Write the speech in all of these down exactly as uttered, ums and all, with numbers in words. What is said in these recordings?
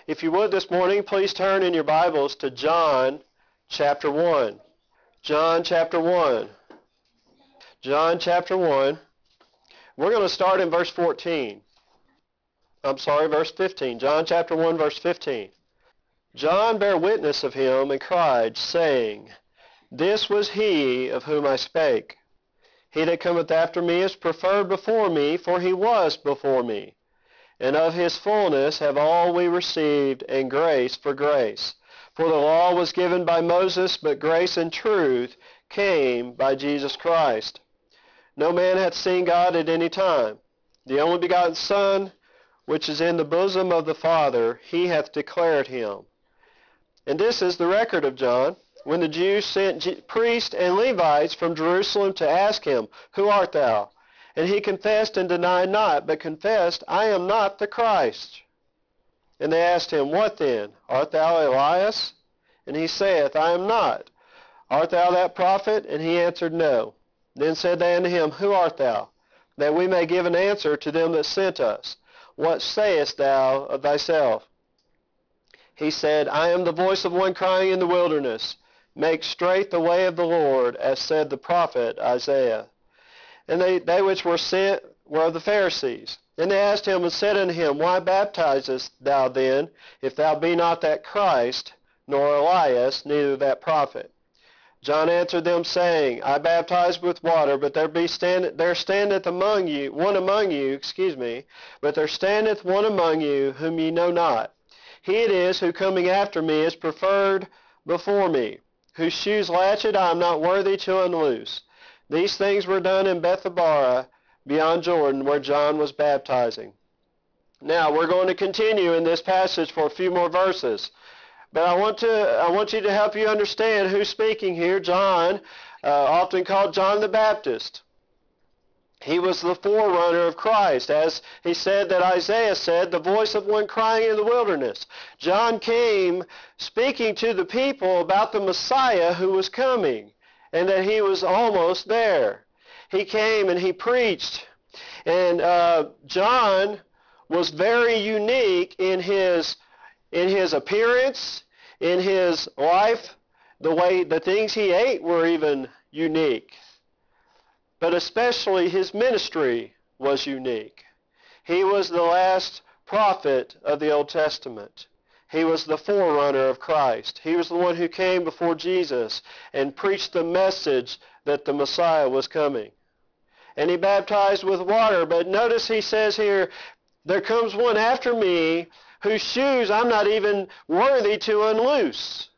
If you would this morning, please turn in your Bibles to John chapter one. John chapter one. John chapter one. We're going to start in verse fourteen. I'm sorry, verse fifteen. John chapter one, verse fifteen. John bare witness of him and cried, saying, This was he of whom I spake. He that cometh after me is preferred before me, for he was before me. And of his fullness have all we received, and grace for grace. For the law was given by Moses, but grace and truth came by Jesus Christ. No man hath seen God at any time. The only begotten Son, which is in the bosom of the Father, he hath declared him. And this is the record of John, when the Jews sent priests and Levites from Jerusalem to ask him, Who art thou? And he confessed and denied not, but confessed, I am not the Christ. And they asked him, What then? Art thou Elias? And he saith, I am not. Art thou that prophet? And he answered, No. Then said they unto him, Who art thou? That we may give an answer to them that sent us. What sayest thou of thyself? He said, I am the voice of one crying in the wilderness, Make straight the way of the Lord, as said the prophet Isaiah. And they, they which were sent were of the Pharisees. And they asked him and said unto him, Why baptizest thou then, if thou be not that Christ, nor Elias, neither that prophet? John answered them, saying, I baptize with water, but there be stand, there standeth among you one among you, excuse me, but there standeth one among you whom ye know not. He it is who coming after me is preferred before me, whose shoes latchet I am not worthy to unloose. These things were done in Bethabara, beyond Jordan, where John was baptizing. Now, we're going to continue in this passage for a few more verses. But I want to I want you to help you understand who's speaking here. John, uh, often called John the Baptist. He was the forerunner of Christ. As he said that Isaiah said, the voice of one crying in the wilderness. John came speaking to the people about the Messiah who was coming, and that he was almost there. He came and he preached. And uh, John was very unique in his in his appearance, in his life. The way the things he ate were even unique. But especially his ministry was unique. He was the last prophet of the Old Testament. He was the forerunner of Christ. He was the one who came before Jesus and preached the message that the Messiah was coming. And he baptized with water, but notice he says here, there comes one after me whose shoes I'm not even worthy to unloose.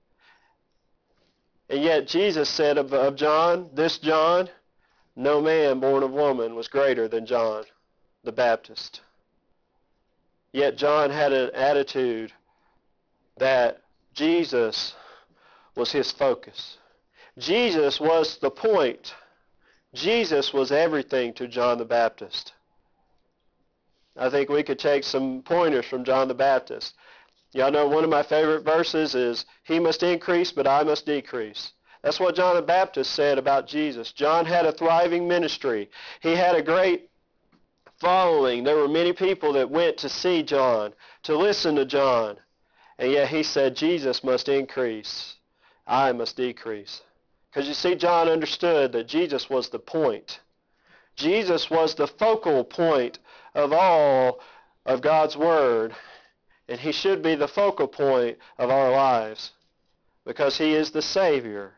And yet Jesus said of, of John, this John, no man born of woman was greater than John the Baptist. Yet John had an attitude that Jesus was his focus. Jesus was the point. Jesus was everything to John the Baptist. I think we could take some pointers from John the Baptist. Y'all know one of my favorite verses is, He must increase, but I must decrease. That's what John the Baptist said about Jesus. John had a thriving ministry. He had a great following. There were many people that went to see John, to listen to John. And yet he said, Jesus must increase, I must decrease. Because you see, John understood that Jesus was the point. Jesus was the focal point of all of God's Word. And he should be the focal point of our lives, because he is the Savior.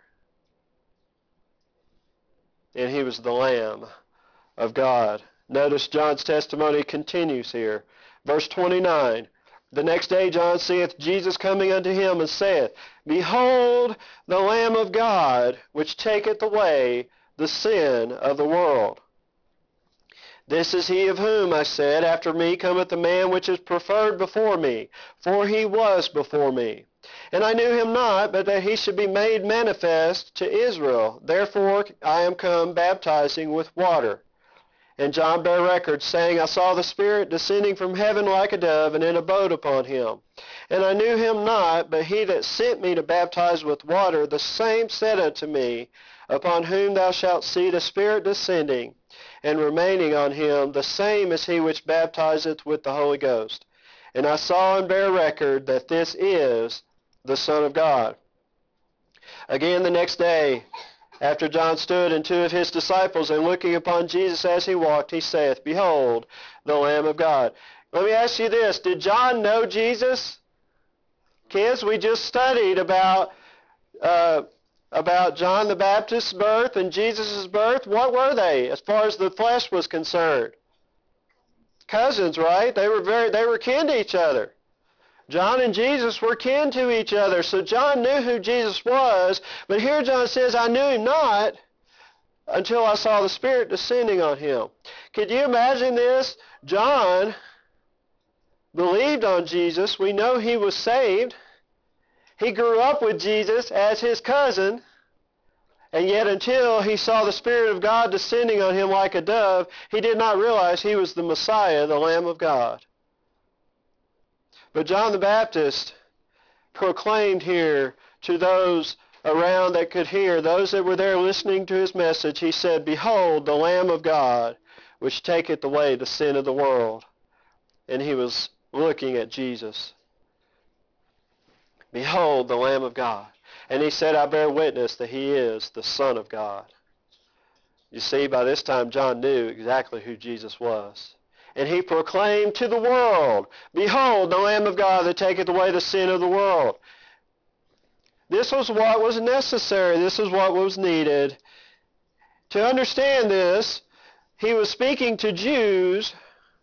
And he was the Lamb of God. Notice John's testimony continues here. Verse twenty-nine. The next day John seeth Jesus coming unto him, and saith, Behold the Lamb of God, which taketh away the sin of the world. This is he of whom I said, After me cometh a man which is preferred before me, for he was before me. And I knew him not, but that he should be made manifest to Israel. Therefore I am come baptizing with water. And John bare record, saying, I saw the Spirit descending from heaven like a dove, and it abode upon him. And I knew him not, but he that sent me to baptize with water, the same said unto me, Upon whom thou shalt see the Spirit descending, and remaining on him, the same is he which baptizeth with the Holy Ghost. and I saw and bear record that this is the Son of God. Again the next day, after John stood and two of his disciples, and looking upon Jesus as he walked, he saith, Behold, the Lamb of God. Let me ask you this. Did John know Jesus? Kids, we just studied about, uh, about John the Baptist's birth and Jesus' birth. What were they as far as the flesh was concerned? Cousins, right? They were very, they were kin to each other. John and Jesus were kin to each other. So John knew who Jesus was, but here John says, I knew him not until I saw the Spirit descending on him. Could you imagine this? John believed on Jesus. We know he was saved. He grew up with Jesus as his cousin, and yet until he saw the Spirit of God descending on him like a dove, he did not realize he was the Messiah, the Lamb of God. But John the Baptist proclaimed here to those around that could hear, those that were there listening to his message, he said, Behold, the Lamb of God, which taketh away the sin of the world. And he was looking at Jesus. Behold, the Lamb of God. And he said, I bear witness that he is the Son of God. You see, by this time, John knew exactly who Jesus was. And he proclaimed to the world, Behold, the Lamb of God that taketh away the sin of the world. This was what was necessary. This is what was needed. To understand this, he was speaking to Jews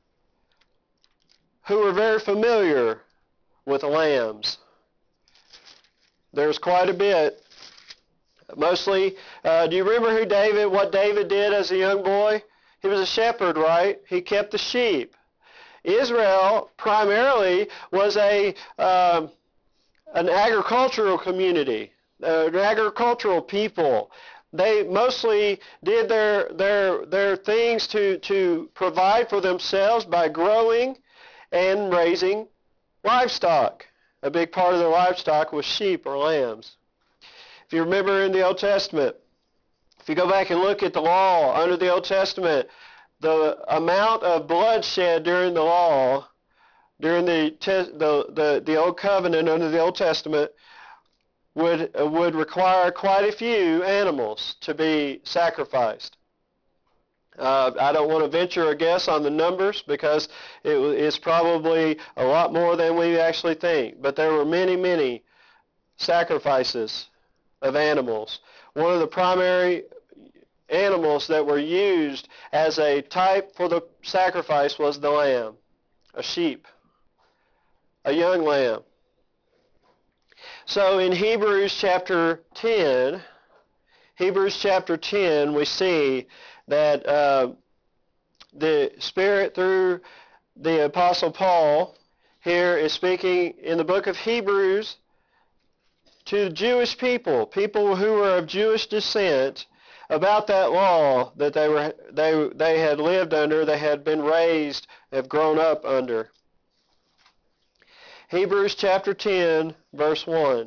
who were very familiar with lambs. There's quite a bit. Mostly, uh, do you remember who David, what David did as a young boy? He was a shepherd, right? He kept the sheep. Israel primarily was a um, an agricultural community, uh, an agricultural people. They mostly did their their their things to to provide for themselves by growing and raising livestock. A big part of their livestock was sheep or lambs. If you remember in the Old Testament, if you go back and look at the law under the Old Testament, the amount of bloodshed during the law, during the the the, the Old Covenant under the Old Testament, would uh, would require quite a few animals to be sacrificed. Uh, I don't want to venture a guess on the numbers because it is probably a lot more than we actually think. But there were many, many sacrifices of animals. One of the primary animals that were used as a type for the sacrifice was the lamb, a sheep, a young lamb. So in Hebrews chapter ten, Hebrews chapter ten, we see that uh, the Spirit through the Apostle Paul here is speaking in the book of Hebrews to Jewish people, people who were of Jewish descent, about that law that they were they they had lived under, they had been raised, have grown up under. Hebrews chapter ten, verse one.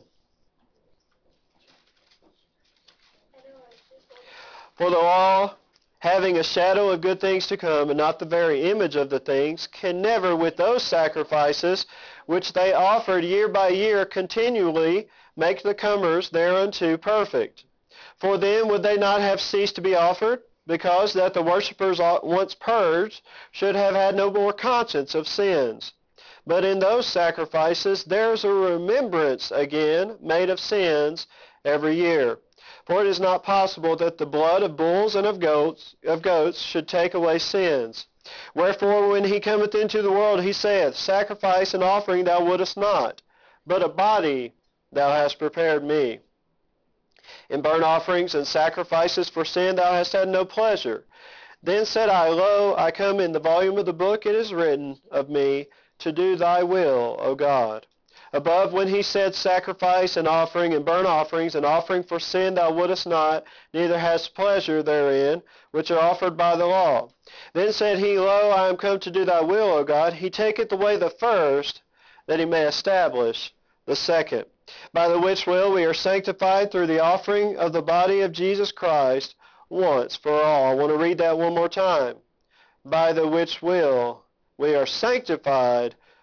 For the law, having a shadow of good things to come, and not the very image of the things, can never with those sacrifices which they offered year by year continually make the comers thereunto perfect. For then would they not have ceased to be offered, because that the worshippers once purged should have had no more conscience of sins. But in those sacrifices there is a remembrance again made of sins every year. For it is not possible that the blood of bulls and of goats of goats should take away sins. Wherefore when he cometh into the world, he saith, Sacrifice and offering thou wouldest not, but a body thou hast prepared me. In burnt offerings and sacrifices for sin thou hast had no pleasure. Then said I, Lo, I come, in the volume of the book it is written of me, to do thy will, O God. Above, when he said, Sacrifice and offering and burnt offerings and offering for sin thou wouldest not, neither hast pleasure therein, which are offered by the law. Then said he, Lo, I am come to do thy will, O God. He taketh away the first, that he may establish the second. By the which will we are sanctified through the offering of the body of Jesus Christ once for all. I want to read that one more time. By the which will we are sanctified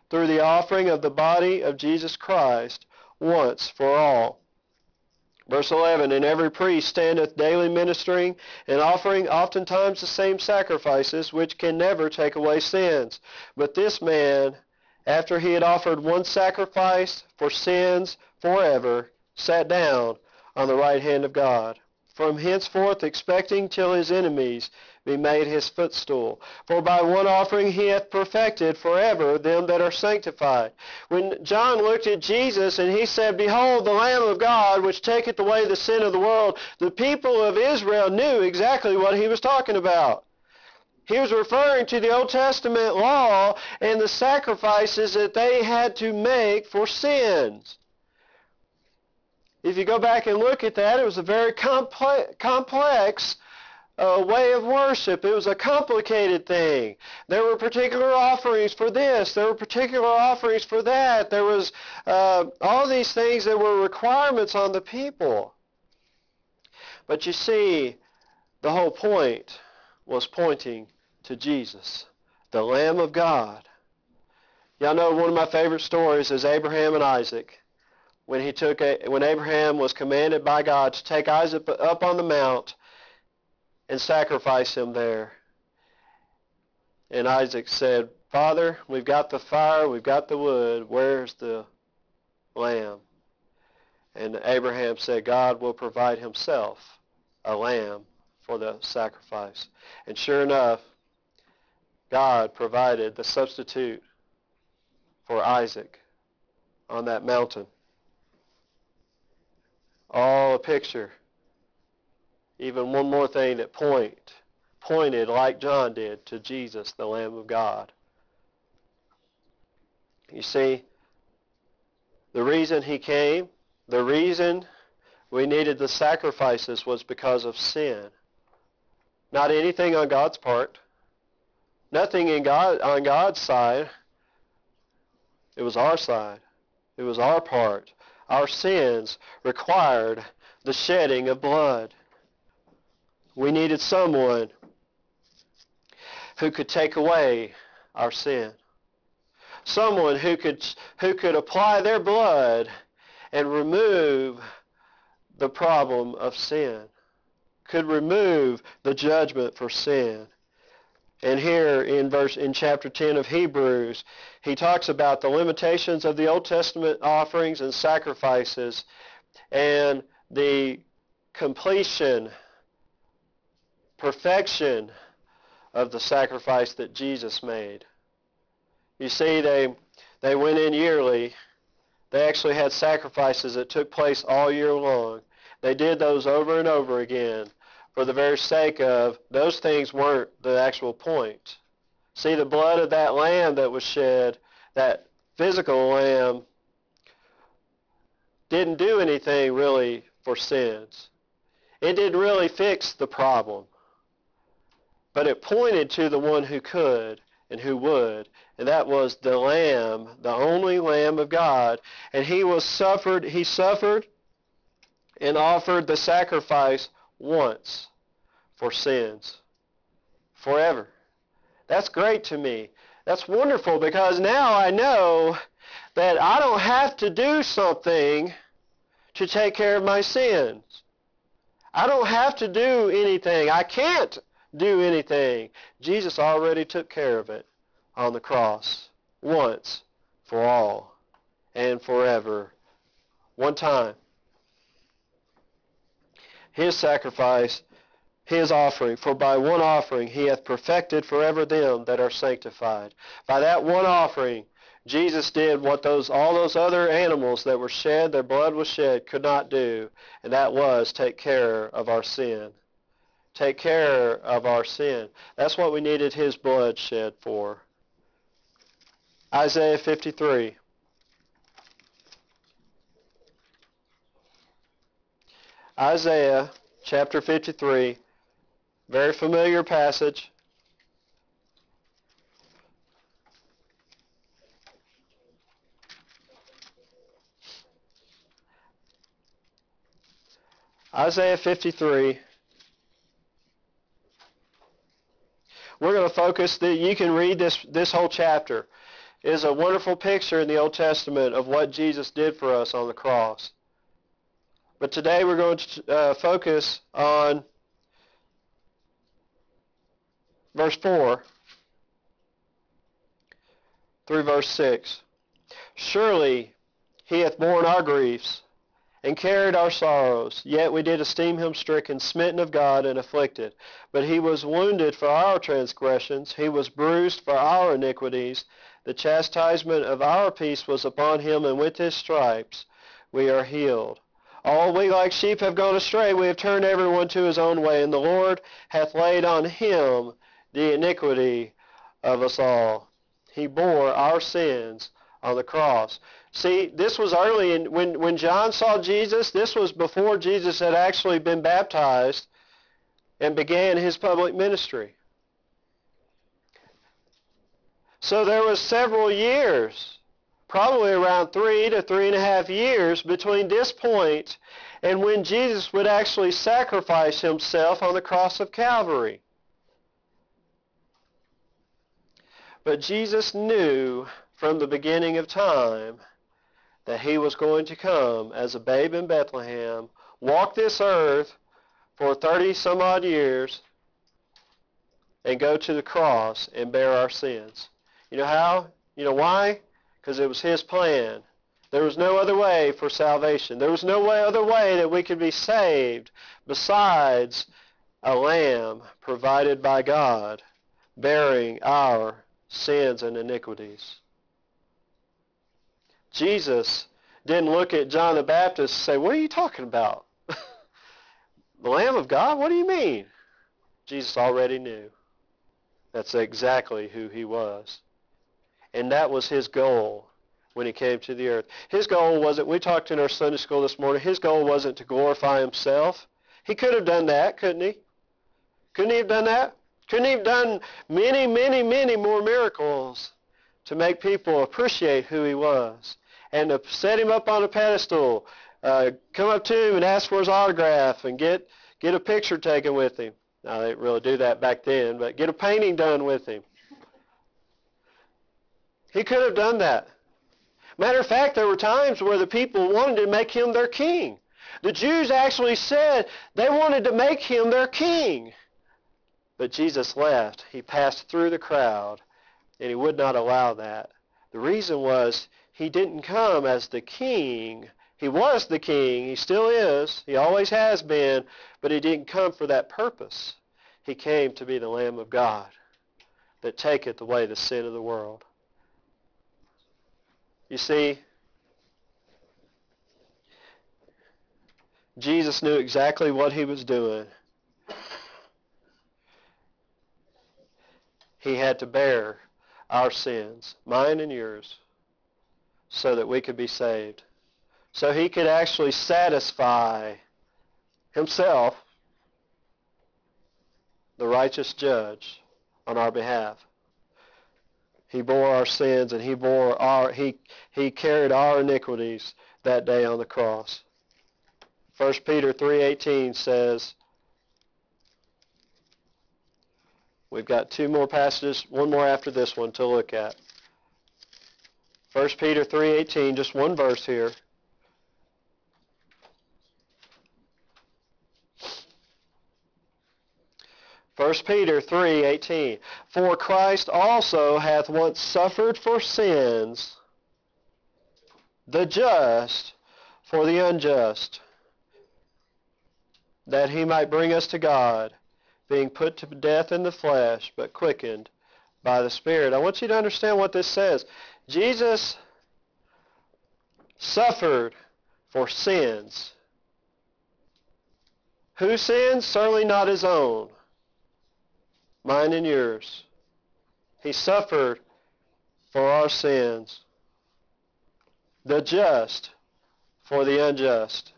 through the offering of the body of Jesus Christ once for all. Verse eleven, and every priest standeth daily ministering and offering oftentimes the same sacrifices, which can never take away sins. But this man, after he had offered one sacrifice for sins forever, sat down on the right hand of God, from henceforth expecting till his enemies be made his footstool. For by one offering he hath perfected forever them that are sanctified. When John looked at Jesus and he said, Behold the Lamb of God, which taketh away the sin of the world, the people of Israel knew exactly what he was talking about. He was referring to the Old Testament law and the sacrifices that they had to make for sins. If you go back and look at that, it was a very complex, complex uh, way of worship. It was a complicated thing. There were particular offerings for this. There were particular offerings for that. There was uh, all these things that were requirements on the people. But you see, the whole point was pointing to Jesus, the Lamb of God. Y'all know one of my favorite stories is Abraham and Isaac. When he took a, when Abraham was commanded by God to take Isaac up on the mount and sacrifice him there. And Isaac said, Father, we've got the fire, we've got the wood, where's the lamb? And Abraham said, God will provide himself a lamb for the sacrifice. And sure enough, God provided the substitute for Isaac on that mountain. All a picture. Even one more thing that point, pointed, like John did, to Jesus, the Lamb of God. You see, the reason he came, the reason we needed the sacrifices was because of sin. Not anything on God's part. Nothing in God on God's side. It was our side. It was our part. Our sins required the shedding of blood. We needed someone who could take away our sin. Someone who could, who could apply their blood and remove the problem of sin. Could remove the judgment for sin. And here in verse in chapter ten of Hebrews, he talks about the limitations of the Old Testament offerings and sacrifices and the completion, perfection of the sacrifice that Jesus made. You see, they they went in yearly. They actually had sacrifices that took place all year long. They did those over and over again for the very sake of, those things weren't the actual point. See, the blood of that lamb that was shed, that physical lamb, didn't do anything really for sins. It didn't really fix the problem. But it pointed to the one who could and who would, and that was the Lamb, the only Lamb of God. And he was suffered, he suffered and offered the sacrifice once for sins, forever. That's great to me. That's wonderful, because now I know that I don't have to do something to take care of my sins. I don't have to do anything. I can't do anything. Jesus already took care of it on the cross, once for all and forever. One time. His sacrifice, his offering, for by one offering he hath perfected forever them that are sanctified. By that one offering, Jesus did what those all those other animals that were shed, their blood was shed, could not do, and that was take care of our sin. Take care of our sin. That's what we needed his blood shed for. Isaiah fifty-three. Isaiah chapter fifty-three, very familiar passage. Isaiah fifty-three. We're going to focus, the, you can read this, this whole chapter. is a wonderful picture in the Old Testament of what Jesus did for us on the cross. But today we're going to uh, focus on verse four through verse six. Surely he hath borne our griefs and carried our sorrows, yet we did esteem him stricken, smitten of God, and afflicted. But he was wounded for our transgressions, he was bruised for our iniquities. The chastisement of our peace was upon him, and with his stripes we are healed. All we like sheep have gone astray, we have turned everyone to his own way, and the Lord hath laid on him the iniquity of us all. He bore our sins on the cross. See, this was early, in, when, when John saw Jesus, this was before Jesus had actually been baptized and began his public ministry. So there was several years, probably around three to three and a half years between this point and when Jesus would actually sacrifice himself on the cross of Calvary. But Jesus knew from the beginning of time that he was going to come as a babe in Bethlehem, walk this earth for thirty some odd years, and go to the cross and bear our sins. You know how? You know why? Because it was his plan. There was no other way for salvation. There was no way, other way that we could be saved besides a lamb provided by God, bearing our sins and iniquities. Jesus didn't look at John the Baptist and say, what are you talking about? The Lamb of God? What do you mean? Jesus already knew. That's exactly who he was. And that was his goal when he came to the earth. His goal wasn't, we talked in our Sunday school this morning, his goal wasn't to glorify himself. He could have done that, couldn't he? Couldn't he have done that? Couldn't he have done many, many, many more miracles to make people appreciate who he was? And to set him up on a pedestal, uh, come up to him and ask for his autograph and get, get a picture taken with him. Now, they didn't really do that back then, but get a painting done with him. He could have done that. Matter of fact, there were times where the people wanted to make him their king. The Jews actually said they wanted to make him their king. But Jesus left. He passed through the crowd, and he would not allow that. The reason was he didn't come as the king. He was the king. He still is. He always has been. But he didn't come for that purpose. He came to be the Lamb of God that taketh away the sin of the world. You see, Jesus knew exactly what he was doing. He had to bear our sins, mine and yours, so that we could be saved. So he could actually satisfy himself, the righteous judge, on our behalf. He bore our sins and he bore our he he carried our iniquities that day on the cross. First Peter three eighteen says, we've got two more passages, one more after this one to look at. First Peter three eighteen, just one verse here. First Peter three eighteen, for Christ also hath once suffered for sins, the just for the unjust, that he might bring us to God, being put to death in the flesh, but quickened by the Spirit. I want you to understand what this says. Jesus suffered for sins. Whose sins? Certainly not his own. Mine and yours. He suffered for our sins. The just for the unjust.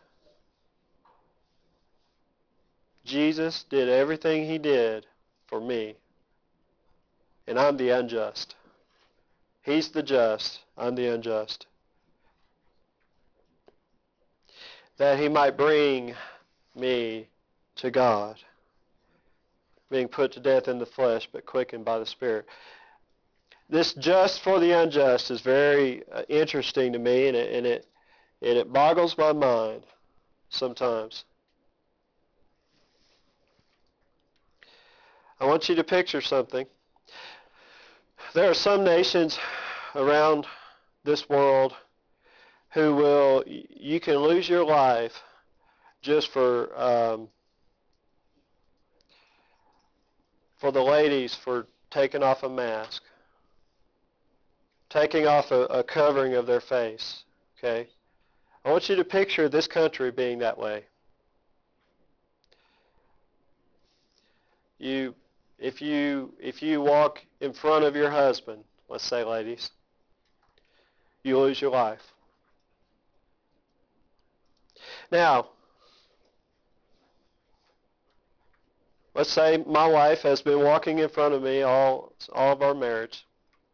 Jesus did everything he did for me. And I'm the unjust. He's the just. I'm the unjust. That he might bring me to God, being put to death in the flesh, but quickened by the Spirit. this just for the unjust is very uh, interesting to me, and it, and it and it boggles my mind sometimes. I want you to picture something. There are some nations around this world who will, you can lose your life just for um, for the ladies for taking off a mask, taking off a, a covering of their face. Okay, I want you to picture this country being that way. You, if you if you walk in front of your husband, let's say, ladies, you lose your life. Now, let's say my wife has been walking in front of me all all of our marriage,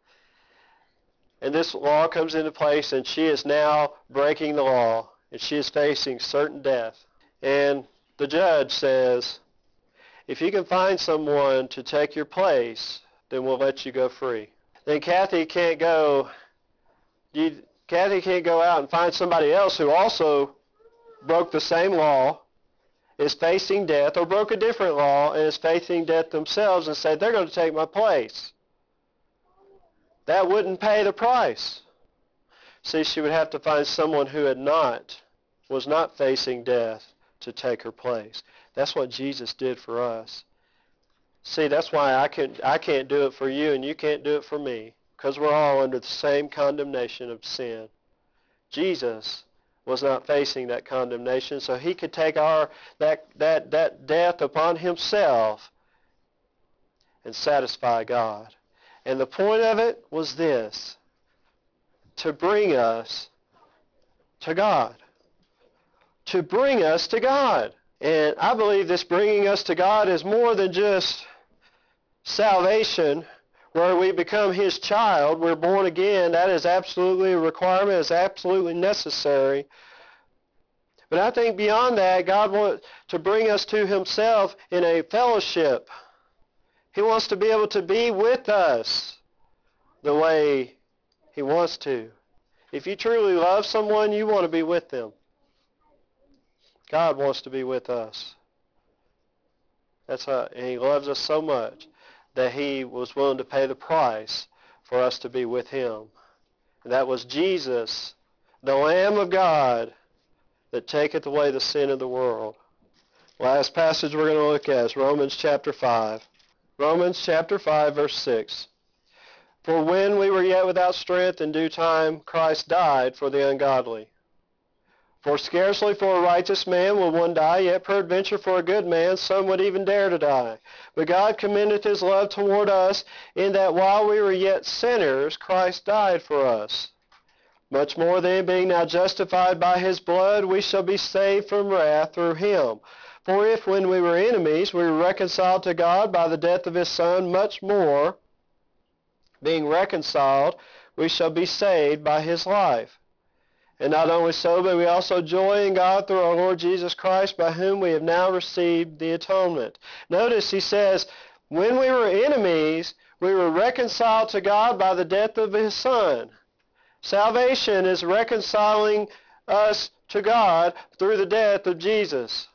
and this law comes into place, and she is now breaking the law, and she is facing certain death. And the judge says, if you can find someone to take your place, then we'll let you go free. Then Kathy can't go, you, Kathy can't go out and find somebody else who also broke the same law, is facing death, or broke a different law and is facing death themselves, and say they're going to take my place. That wouldn't pay the price. See, she would have to find someone who had not, was not facing death to take her place. That's what Jesus did for us. See, that's why I can't, I can't do it for you and you can't do it for me, because we're all under the same condemnation of sin. Jesus was not facing that condemnation, so he could take our that that that death upon himself and satisfy God. And the point of it was this: to bring us to God. To bring us to God. And I believe this bringing us to God is more than just salvation, where we become his child, we're born again. That is absolutely a requirement, it's absolutely necessary. But I think beyond that, God wants to bring us to himself in a fellowship. He wants to be able to be with us the way he wants to. If you truly love someone, you want to be with them. God wants to be with us. That's how, and he loves us so much that he was willing to pay the price for us to be with him. And that was Jesus, the Lamb of God, that taketh away the sin of the world. Last passage we're going to look at is Romans chapter five. Romans chapter five, verse six. For when we were yet without strength, in due time Christ died for the ungodly. For scarcely for a righteous man will one die, yet peradventure for a good man some would even dare to die. But God commendeth his love toward us, in that while we were yet sinners, Christ died for us. Much more then, being now justified by his blood, we shall be saved from wrath through him. For if when we were enemies, we were reconciled to God by the death of his Son, much more, being reconciled, we shall be saved by his life. And not only so, but we also joy in God through our Lord Jesus Christ, by whom we have now received the atonement. Notice he says, when we were enemies, we were reconciled to God by the death of his Son. Salvation is reconciling us to God through the death of Jesus.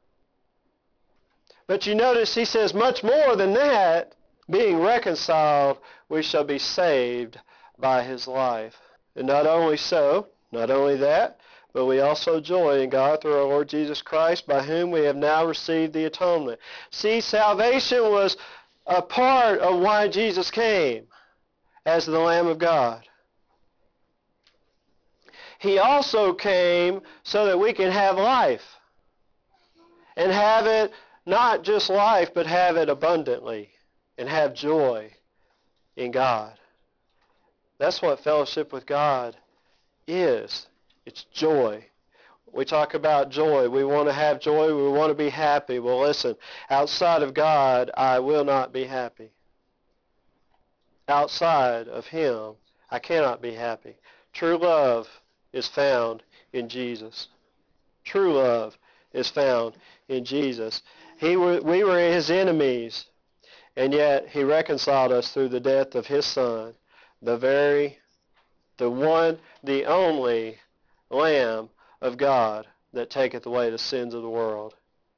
But you notice he says much more than that, being reconciled, we shall be saved by his life. And not only so, not only that, but we also joy in God through our Lord Jesus Christ, by whom we have now received the atonement. See, salvation was a part of why Jesus came as the Lamb of God. He also came so that we can have life. And have it, not just life, but have it abundantly. And have joy in God. That's what fellowship with God is. It's joy. We talk about joy. We want to have joy. We want to be happy. Well, listen, outside of God, I will not be happy. Outside of him, I cannot be happy. True love is found in Jesus. True love is found in Jesus. He were, we were his enemies, and yet he reconciled us through the death of his Son. the very, the one, the only Lamb of God that taketh away the sins of the world.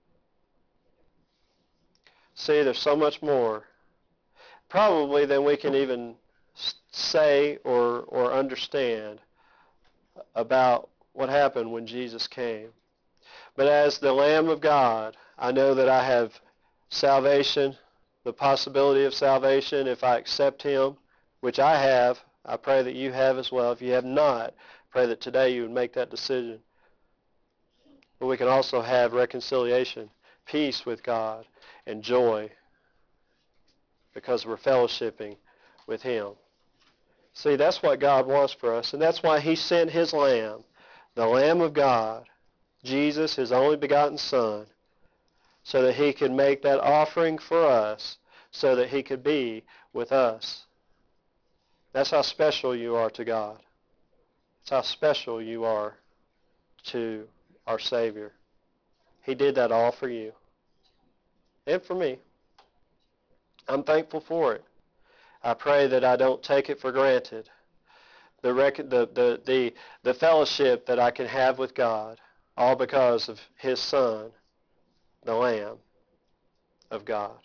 See, there's so much more, probably, than we can even say or, or understand about what happened when Jesus came. But as the Lamb of God, I know that I have salvation, the possibility of salvation if I accept him, which I have. I pray that you have as well. If you have not, pray that today you would make that decision. But we can also have reconciliation, peace with God, and joy because we're fellowshipping with him. See, that's what God wants for us, and that's why he sent his Lamb, the Lamb of God, Jesus, his only begotten Son, so that he could make that offering for us, so that he could be with us. That's how special you are to God. That's how special you are to our Savior. He did that all for you and for me. I'm thankful for it. I pray that I don't take it for granted, the, rec- the, the, the, the fellowship that I can have with God, all because of his Son, the Lamb of God.